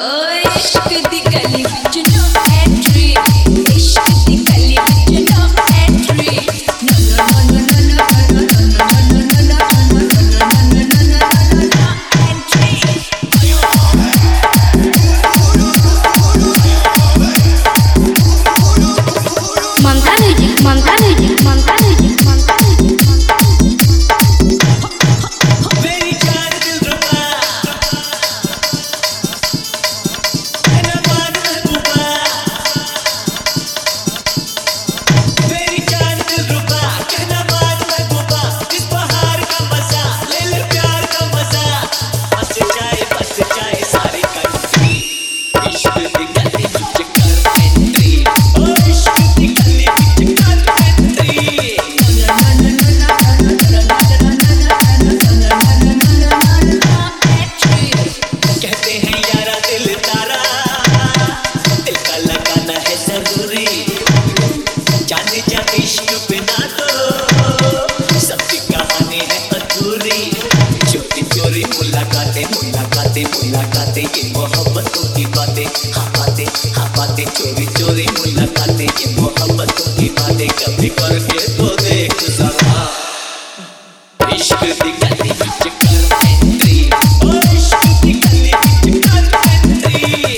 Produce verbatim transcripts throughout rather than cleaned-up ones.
मुलाकातें मुलाकातें ये मोहब्बतों की बातें, हाँ बातें हाँ बातें, चोरी चोरी मुलाकातें ये मोहब्बतों की बातें, कभी करके तो देख जरा इश्क दी गली विच कर एंट्री, ओ इश्क दी गली विच कर entry.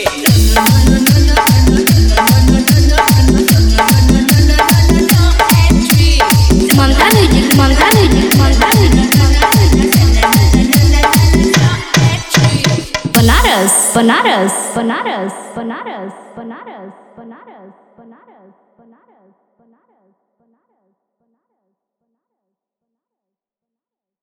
Mamta music Mamta music Mamta music Banaras Banaras Banaras Banaras Banaras Banaras Banaras Banaras.